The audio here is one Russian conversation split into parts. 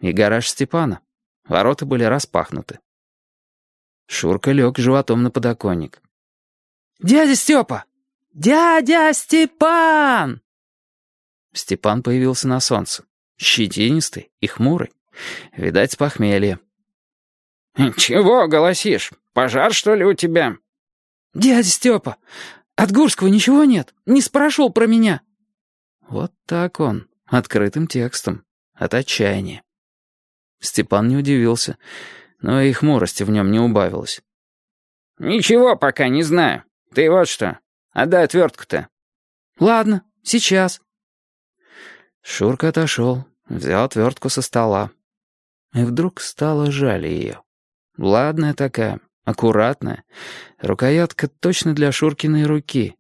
и гараж Степана. Ворота были распахнуты. Шурка лег животом на подоконник. «Дядя Степа! Дядя Степан!» Степан появился на солнце. Щетинистый и хмурый. Видать, с похмелья. «Чего голосишь? Пожар, что ли, у тебя?» «Дядя Степа, от Гурского ничего нет? Не спрашивал про меня?» Вот так он, открытым текстом, от отчаяния. Степан не удивился, но и хмурости в нем не убавилось. «Ничего пока не знаю. Ты вот что, отдай отвертку-то». «Ладно, сейчас». Шурка отошел, взял отвертку со стола. И вдруг стало жаль ее. Ладная такая, аккуратная. Рукоятка точно для Шуркиной руки.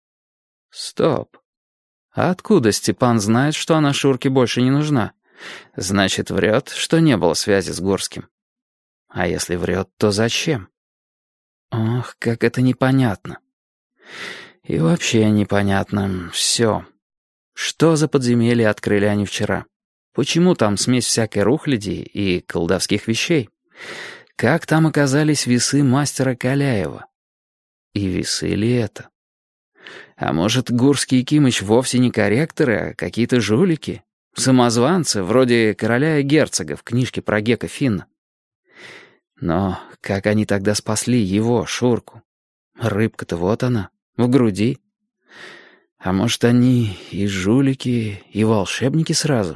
Стоп. А откуда Степан знает, что она Шурке больше не нужна? Значит, врет, что не было связи с Горским. А если врет, то зачем? Ох, как это непонятно. И вообще непонятно все. Что за подземелье открыли они вчера? Почему там смесь всякой рухляди и колдовских вещей? Как там оказались весы мастера Каляева? И весы ли это? А может, Гурский и Кимыч вовсе не корректоры, а какие-то жулики? Самозванцы, вроде короля и герцога в книжке про Гека Финна. Но как они тогда спасли его, Шурку? Рыбка-то вот она, в груди. А может, они и жулики, и волшебники сразу?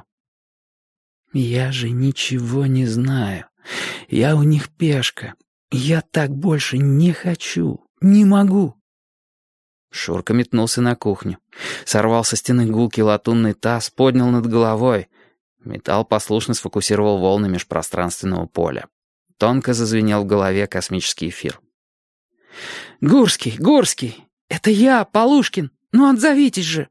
Я же ничего не знаю. Я у них пешка. Я так больше не хочу, не могу. Шурка метнулся на кухню. Сорвал со стены гулкий латунный таз, поднял над головой. Металл послушно сфокусировал волны межпространственного поля. Тонко зазвенел в голове космический эфир. «Гурский, Гурский! Это я, Полушкин! Ну отзовитесь же!»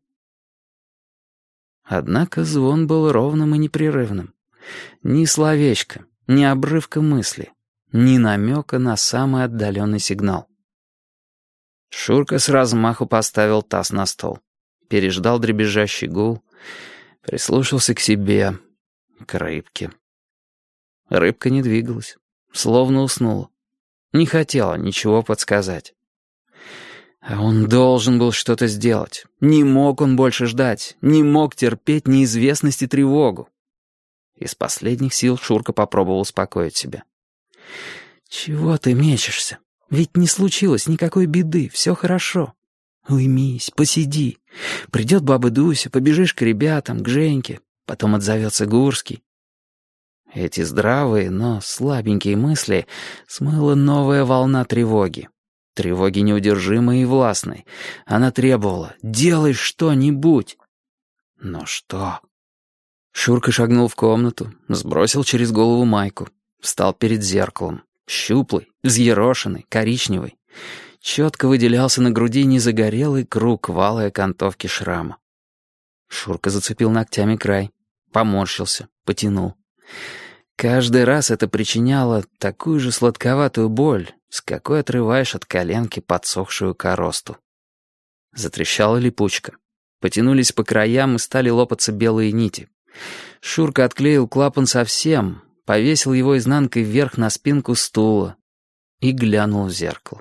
Однако звон был ровным и непрерывным. Ни словечка, ни обрывка мысли, ни намека на самый отдаленный сигнал. Шурка с размаху поставил таз на стол. Переждал дребезжащий гул, прислушался к себе, к рыбке. Рыбка не двигалась, словно уснула. Не хотела ничего подсказать. А он должен был что-то сделать. Не мог он больше ждать, не мог терпеть неизвестность и тревогу. Из последних сил Шурка попробовал успокоить себя. «Чего ты мечешься? Ведь не случилось никакой беды, все хорошо. Уймись, посиди. Придет баба Дуся, побежишь к ребятам, к Женьке, потом отзовется Гурский». Эти здравые, но слабенькие мысли смыла новая волна тревоги. Тревоги неудержимой и властной. Она требовала: «Делай что-нибудь». Но что? Шурка шагнул в комнату, сбросил через голову майку, встал перед зеркалом. Щуплый, взъерошенный, коричневый. Четко выделялся на груди незагорелый круг валой окантовки шрама. Шурка зацепил ногтями край, поморщился, потянул. Каждый раз это причиняло такую же сладковатую боль, с какой отрываешь от коленки подсохшую коросту. Затрещала липучка. Потянулись по краям и стали лопаться белые нити. Шурка отклеил клапан совсем, повесил его изнанкой вверх на спинку стула и глянул в зеркало.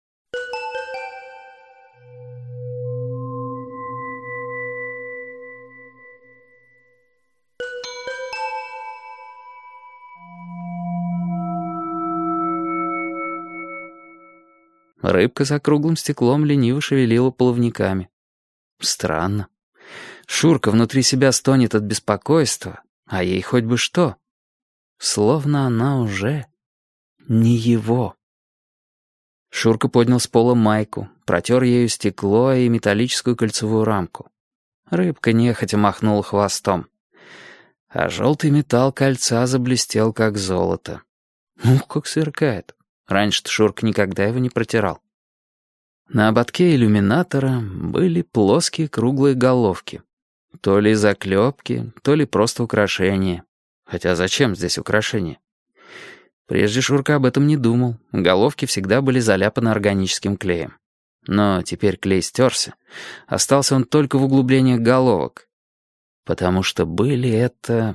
Рыбка за круглым стеклом лениво шевелила плавниками. Странно. Шурка внутри себя стонет от беспокойства, а ей хоть бы что. Словно она уже не его. Шурка поднял с пола майку, протер ею стекло и металлическую кольцевую рамку. Рыбка нехотя махнула хвостом. А желтый металл кольца заблестел, как золото. Как сверкает. Раньше-то Шурка никогда его не протирал. На ободке иллюминатора были плоские круглые головки. То ли заклепки, то ли просто украшения. Хотя зачем здесь украшения? Прежде Шурка об этом не думал. Головки всегда были заляпаны органическим клеем. Но теперь клей стерся. Остался он только в углублениях головок. Потому что были это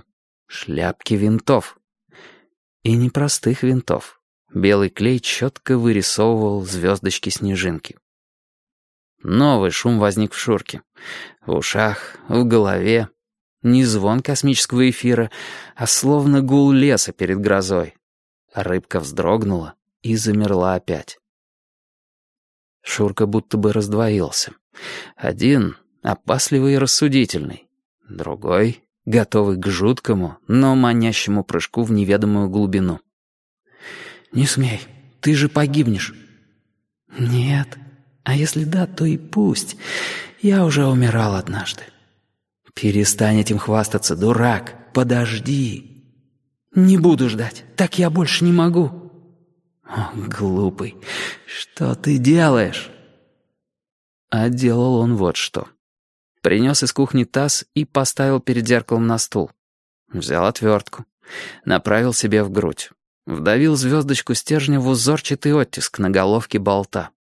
шляпки винтов. И не простых винтов. Белый клей четко вырисовывал звездочки-снежинки. Новый шум возник в Шурке. В ушах, в голове. Не звон космического эфира, а словно гул леса перед грозой. Рыбка вздрогнула и замерла опять. Шурка будто бы раздвоился. Один — опасливый и рассудительный. Другой — готовый к жуткому, но манящему прыжку в неведомую глубину. «Не смей, ты же погибнешь». «Нет, а если да, то и пусть. Я уже умирал однажды». «Перестань этим хвастаться, дурак, подожди». «Не буду ждать, так я больше не могу». «О, глупый, что ты делаешь?» А делал он вот что. Принес из кухни таз и поставил перед зеркалом на стул. Взял отвертку, направил себе в грудь. Вдавил звездочку стержня в узорчатый оттиск на головке болта.